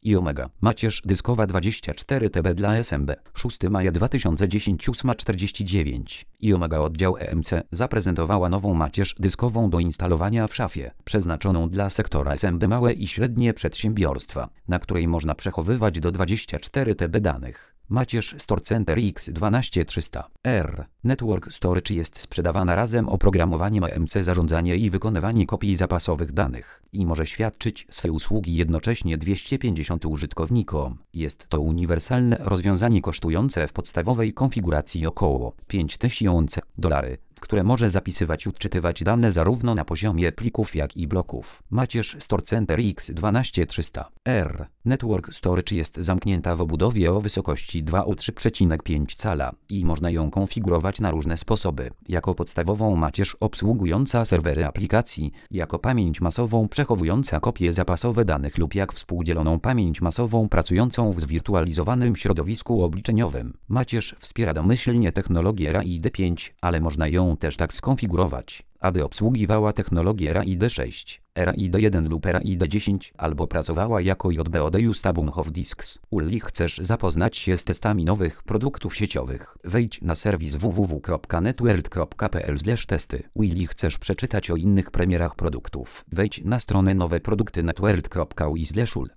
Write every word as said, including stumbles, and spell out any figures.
i Omega. Macierz dyskowa dwadzieścia cztery T B dla S M B. szóstego maja dwa tysiące dziesiątego ósma czterdzieści dziewięć. i Omega oddział E M C zaprezentowała nową macierz dyskową do instalowania w szafie, przeznaczoną dla sektora S M B małe i średnie przedsiębiorstwa, na której można przechowywać do dwadzieścia cztery T B danych. Macierz StoreCenter X dwanaście trzysta R Network Storage jest sprzedawana razem oprogramowaniem E M C zarządzanie i wykonywanie kopii zapasowych danych i może świadczyć swe usługi jednocześnie dwieście pięćdziesięciu użytkownikom. Jest to uniwersalne rozwiązanie kosztujące w podstawowej konfiguracji około pięć tysięcy dolarów, które może zapisywać i odczytywać dane zarówno na poziomie plików jak i bloków. Macierz StoreCenter X dwanaście trzysta R Network Storage jest zamknięta w obudowie o wysokości dwa przecinek trzy przecinek pięć cala i można ją konfigurować na różne sposoby. Jako podstawową macierz obsługująca serwery aplikacji, jako pamięć masową przechowująca kopie zapasowe danych lub jak współdzieloną pamięć masową pracującą w zwirtualizowanym środowisku obliczeniowym. Macierz wspiera domyślnie technologię R A I D pięć, ale można ją też tak skonfigurować, aby obsługiwała technologię R A I D sześć, R A I D jeden lub R A I D dziesięć, albo pracowała jako J B O D Just Bunch of Disks. Uli chcesz zapoznać się z testami nowych produktów sieciowych? Wejdź na serwis w w w kropka networld kropka p l slash testy. Uli chcesz przeczytać o innych premierach produktów? Wejdź na stronę nowe produkty networld kropka u i slash ul.